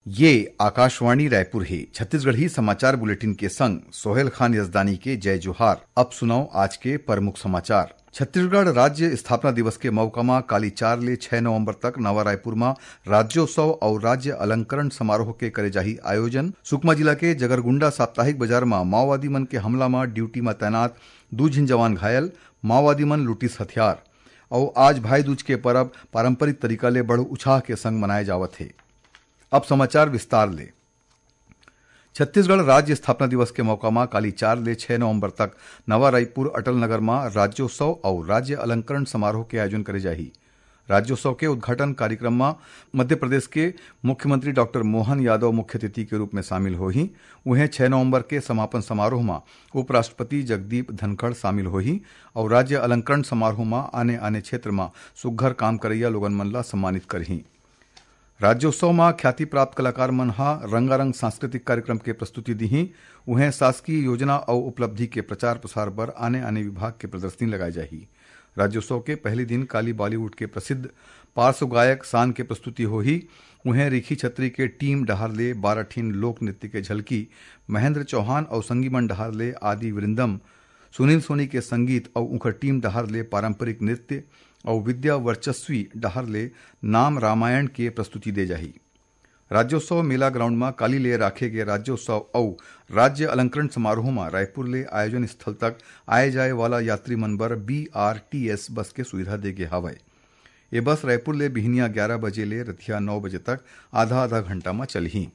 ये आकाशवाणी रायपुर है। छत्तीसगढ़ ही समाचार बुलेटिन के संग सोहेल खान यजदानी के जय जोहार। अब सुनाओ आज के प्रमुख समाचार। छत्तीसगढ़ राज्य स्थापना दिवस के मौका में काली 4 ले 6 नवंबर तक नवा रायपुर में राज्योत्सव और राज्य अलंकरण समारोह के करे जाही आयोजन। सुकमा जिला के जगरगुंडा साप्ताहिक बाजार में माओवादी मन के हमला में ड्यूटी में तैनात 2 झिन जवान घायल। माओवादी मन लुटिस हथियार। और आज भाई दूज के पर्व पारंपरिक तरीका ले बड़ उत्साह के संग मनाए जावत है। अब समाचार विस्तार ले। छत्तीसगढ़ राज्य स्थापना दिवस के मौका में काली 4 ले 6 नवंबर तक नवा रायपुर अटल नगर में राज्योत्सव और राज्य अलंकरण समारोह के आयोजन करे जाही। राज्योत्सव के उद्घाटन कार्यक्रम में मध्य प्रदेश के मुख्यमंत्री डॉक्टर मोहन यादव मुख्य अतिथि के रूप में शामिल होही। उन्हें 6 नवंबर के समापन समारोह में उपराष्ट्रपति जगदीप धनखड़ शामिल होही और राज्य अलंकरण समारोह में आने आने क्षेत्र में सुघ्घर काम करैया लोगन मन ला सम्मानित करही। राज्योत्सव में ख्याति प्राप्त कलाकार मन हा रंगारंग सांस्कृतिक कार्यक्रम के प्रस्तुति दीही। उन्हें शासकीय योजना और उपलब्धि के प्रचार प्रसार पर आने आने विभाग के प्रदर्शनी लगाई जाही। राज्योत्सव के पहले दिन काली बॉलीवुड के प्रसिद्ध पार्श्व गायक शान के प्रस्तुति होही। उन्हें रिखी छत्री के टीम डहार ले 12 ठीन लोक नृत्य के झलकी, महेंद्र चौहान और संगीमन डहार ले आदि वृंदम, सुनील सोनी के संगीत और उनकर टीम डहार ले पारंपरिक नृत्य और विद्या वर्चस्वी डहार ले नाम रामायण के प्रस्तुति दे जाही। राज्योत्सव मेला ग्राउंड में काली ले राखे गए राज्योत्सव और राज्य अलंकरण समारोह में रायपुर ले आयोजन स्थल तक आए जाए वाला यात्री मन बर BRTS बस के सुविधा दे गे हवय। ये बस रायपुर ले बिहनिया 11 बजे ले रतिया 9 बजे तक आधा घंटा में चलही।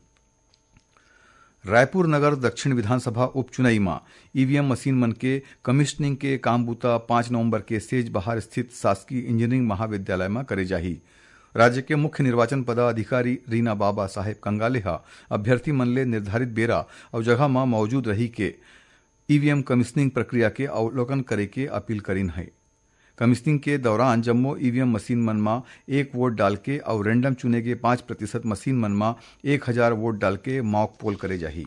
रायपुर नगर दक्षिण विधानसभा उपचुनाई में ईवीएम मशीन मन के कमीशनिंग के काम बूता 5 नवंबर के सेज बहार स्थित शासकीय इंजीनियरिंग महाविद्यालय में करे जाही। राज्य के मुख्य निर्वाचन पदाधिकारी रीना बाबा साहेब कंगाले हा अभ्यर्थी मन ले निर्धारित बेरा और जगह में मौजूद रही के ईवीएम कमीशनिंग प्रक्रिया के अवलोकन करे के अपील करीन है। कमीशनिंग के दौरान जम्मो ईवीएम मशीन मन में 1 वोट डाल के और रैंडम चुने गए 5% मशीन मन में 1000 वोट डाल के मॉक पोल करे जाही।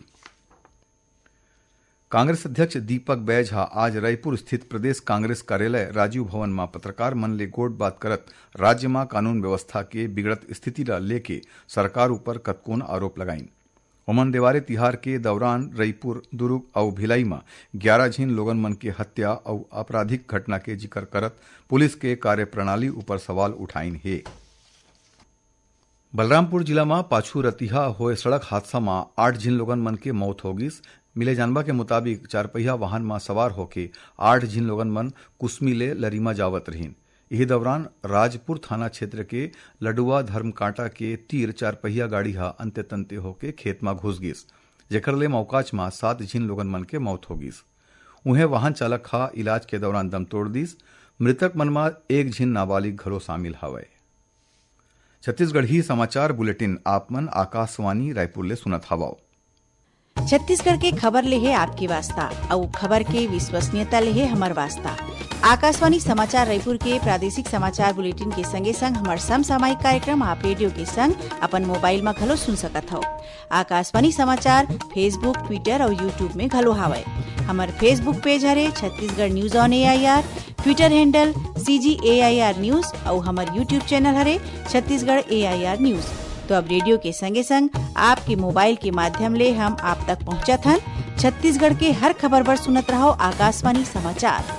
कांग्रेस अध्यक्ष दीपक बैज हा आज रायपुर स्थित प्रदेश कांग्रेस कार्यालय राजीव भवन में पत्रकार मन ले गोट बात करत राज्य में कानून व्यवस्था के बिगड़त स्थिति ला लेके सरकार ऊपर कतकोन आरोप लगाइन। ओमन देवारे तिहार के दौरान रायपुर, दुर्ग और भिलाई में 11 झीन लोगन मन के हत्या और आपराधिक घटना के जिक्र करत पुलिस के कार्यप्रणाली ऊपर सवाल उठाइन है। बलरामपुर जिला में पाछू रतिहा होए सड़क हादसा में 8 झीन लोगन मन के मौत हो गई। मिले जानबा के मुताबिक 4 पहिया वाहन में सवार होके 8 झीन लोगन मन कुसमी ले लरीमा जावत रहीन। यही दौरान राजपुर थाना क्षेत्र के लडुआ धर्मकांटा के तीर 4 पहिया गाड़ी हा अंते तंते होके खेत में घुस गिस, जेकर ले मौकाच में 7 झीन लोगन मन के मौत हो गिस। उन्हें वाहन चालक हा इलाज के दौरान दम तोड़ दिस। मृतक मन में 1 झीन नाबालिग घलो शामिल हवय। छत्तीसगढ़ ही समाचार बुलेटिन आप मन आकाशवाणी रायपुर ले सुनत हवाओ। छत्तीसगढ़ के खबर ले है आपकी वास्ता और खबर के विश्वसनीयता ले है हमार वास्ता। आकाशवाणी समाचार रायपुर के प्रादेशिक समाचार बुलेटिन के संगे संग हमार समसामयिक कार्यक्रम आप रेडियो के संग अपन मोबाइल में घलो सुन सकत हो। आकाशवाणी समाचार फेसबुक, ट्विटर और यूट्यूब में घलो हावय। हमार फेसबुक पेज हरे Chhattisgarh news on AIR, Twitter handle CGAIR news और हमार यूट्यूब चैनल हरे छत्तीसगढ़ AIR न्यूज। तो अब रेडियो के संगे संग आपके मोबाइल के माध्यम ले हम आप तक पहुंचत हन। छत्तीसगढ़ के हर खबर पर सुनत रहो आकाशवाणी समाचार।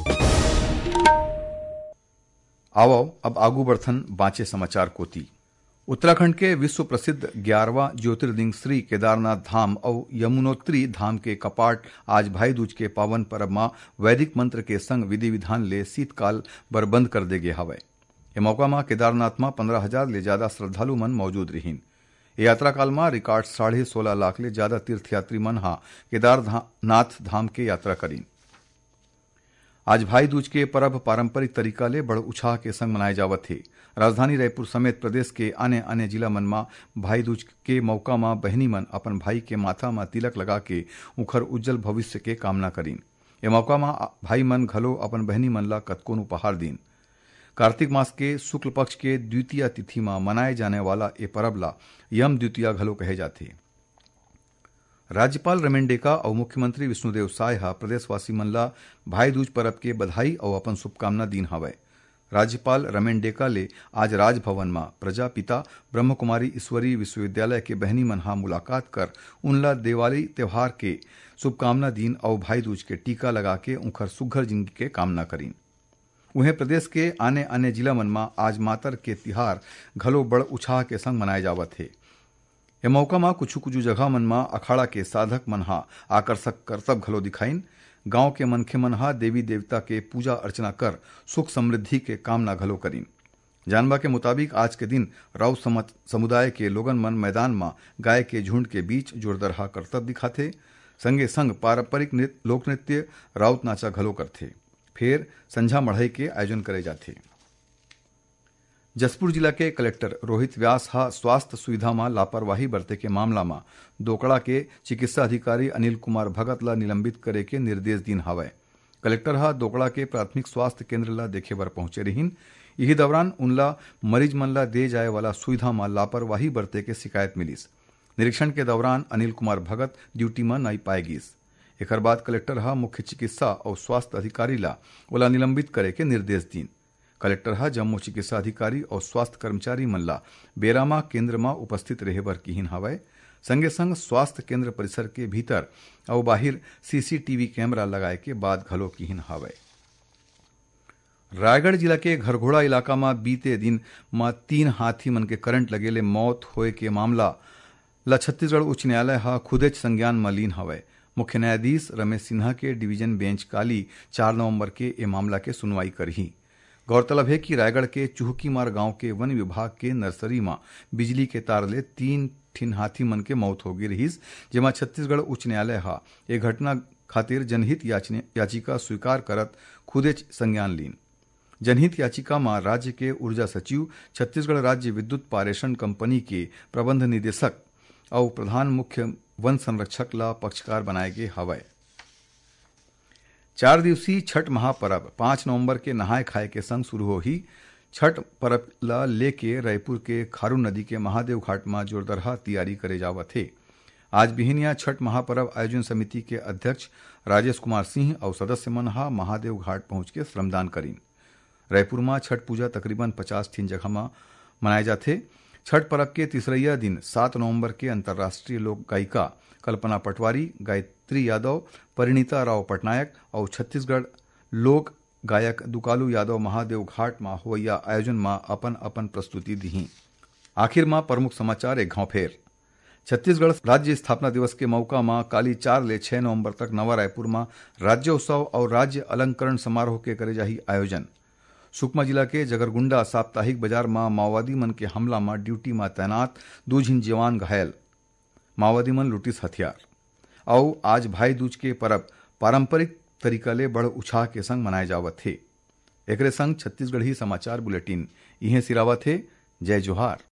आओ अब आगू बढ़थन बाँचे समाचार कोती। उत्तराखंड के विश्व प्रसिद्ध 11वां ज्योतिर्लिंग श्री केदारनाथ धाम और यमुनोत्री धाम के कपाट आज भाई दूज के पावन पर्व में वैदिक मंत्र के संग विधि विधान ले शीतकाल बर बंद कर दे गे हवय। ये मौका में केदारनाथ में 15,000 ले ज्यादा श्रद्धालु मन मौजूद रहीन। यात्रा काल में रिकॉर्ड 16.5 लाख ले ज्यादा तीर्थयात्री मन हा केदारनाथ धाम के यात्रा करीन। आज भाई दूज के पर्व पारंपरिक तरीका ले बड़ उत्साह के संग मनाए जावत है। राजधानी रायपुर समेत प्रदेश के आने आने जिला मन में भाई दूज के मौका में बहनी मन अपन भाई के माथा में तिलक लगा के उखर उज्जवल भविष्य के कामना करीन। ये मौका में भाई मन घलो अपन बहनी मन ला कतकोन उपहार दीन। कार्तिक मास के शुक्ल पक्ष के द्वितीय तिथि में मनाए जाने वाला ये पर्व ला यम द्वितीया घलो कहे जाते। राज्यपाल रमेन डेका और मुख्यमंत्री विष्णुदेव साय हा प्रदेशवासी मन ला भाई दूज पर्व के बधाई और अपन शुभकामना दीन हवय। राज्यपाल रमेन डेका ले आज राजभवन में प्रजापिता ब्रह्म कुमारी ईश्वरी विश्वविद्यालय के बहनी मनहा मुलाकात कर उनला दिवाली त्योहार के शुभकामना दीन और भाई दूज के टीका लगा के उनकर सुघर जिंदगी के कामना करीन। उन्हें प्रदेश के आने आने जिला मन में आज मातर के तिहार घलो बड़ उत्साह के संग मनाए जावत है। ये मौका में कुछ जगह मन में अखाड़ा के साधक मनहा आकर्षक करतब घलो दिखाइन। गांव के मनखे मनहा देवी देवता के पूजा अर्चना कर सुख समृद्धि के कामना घलो करीन। जानवा के मुताबिक आज के दिन राउत समुदाय के लोगन मन मैदान में गाय के झुंड के बीच जोरदरहा करतब दिखाथे। संगे संग पारंपरिक लोक नृत्य राउत नाचा घलो करथे। फिर संझा मढ़ई के आयोजन करे जाथे। जसपुर जिला के कलेक्टर रोहित व्यास हा स्वास्थ्य सुविधा में लापरवाही बरते के मामला में दोकड़ा के चिकित्सा अधिकारी अनिल कुमार भगत ला निलंबित करे के निर्देश दीन हावय। कलेक्टर हा दोकड़ा के प्राथमिक स्वास्थ्य केंद्र ला देखे बर पहुंचे रहीन। यही दौरान उनला मरीज मन ला दे जाए वाला सुविधा में लापरवाही बरते के शिकायत मिलिस। निरीक्षण के दौरान अनिल कुमार भगत ड्यूटी में नहीं पाए गिस। एक बाद कलेक्टर हा मुख्य चिकित्सा और स्वास्थ्य अधिकारी ला ओला निलंबित करे के निर्देश दीन। कलेक्टर हा जम्मू चिकित्सा अधिकारी और स्वास्थ्य कर्मचारी मन ला बेरामा केंद्र में उपस्थित रहे बर किहिन हावय। संगे संग स्वास्थ्य केंद्र परिसर के भीतर और बाहिर सीसीटीवी कैमरा लगाए के बाद घलो किहिन हावय। रायगढ़ जिला के घरघोड़ा इलाका में बीते दिन में 3 हाथी मन के करंट लगेले मौत होए के मामला ला छत्तीसगढ़ उच्च न्यायालय हा खुदेच संज्ञान में लीन हवय। मुख्य न्यायाधीश रमेश सिन्हा के डिवीजन बेंच काली 4 नवंबर के ये मामला के सुनवाई करही। गौरतलब है कि रायगढ़ के चुहकीमार गांव के वन विभाग के नर्सरी में बिजली के तार ले 3 ठिन हाथी मन के मौत हो गई रहीस, जेमा छत्तीसगढ़ उच्च न्यायालय हा ये घटना खातिर जनहित याचिका स्वीकार करत खुदेच संज्ञान लीन। जनहित याचिका में राज्य के ऊर्जा सचिव, छत्तीसगढ़ राज्य विद्युत पारेषण कंपनी के प्रबंध निदेशक और प्रधान मुख्य वन संरक्षक ला पक्षकार बनाए गए हवय। 4 दिवसीय छठ महापर्व 5 नवंबर के नहाय खाए के संग शुरू हो ही। छठ पर्व ला लेके रायपुर के खारून नदी के महादेव घाट में जोरदार तैयारी करे जावत है। आज बिहनिया छठ महापर्व आयोजन समिति के अध्यक्ष राजेश कुमार सिंह और सदस्य मन हा महादेव घाट पहुंच के श्रमदान करीन। रायपुर में छठ पूजा तकरीबन 50 ठिन जगह में मनाए जाते। छठ पर्व के तीसरा दिन 7 नवंबर के अंतर्राष्ट्रीय लोक गायिका कल्पना पटवारी, गायत्री यादव, परिणीता राव पटनायक और छत्तीसगढ़ लोक गायक दुकालू यादव महादेव घाट में होइया आयोजन में अपन अपन प्रस्तुति दी। आखिर में प्रमुख समाचार एक घाव फेर। छत्तीसगढ़ राज्य स्थापना दिवस के मौका में काली 4 ले 6 नवंबर तक नवा रायपुर में राज्योत्सव और राज्य अलंकरण समारोह के करे जाही आयोजन। सुकमा जिला के जगरगुंडा साप्ताहिक बाजार में माओवादी मन के हमला में ड्यूटी में तैनात 2 झिन जवान घायल। माओवादी मन लुटिस हथियार। और आज भाई दूज के पर्व पारंपरिक तरीका ले बड़ उत्साह के संग मनाए जावत थे। एकरे संग छत्तीसगढ़ी समाचार बुलेटिन इहे सिरावत है। जय जोहार।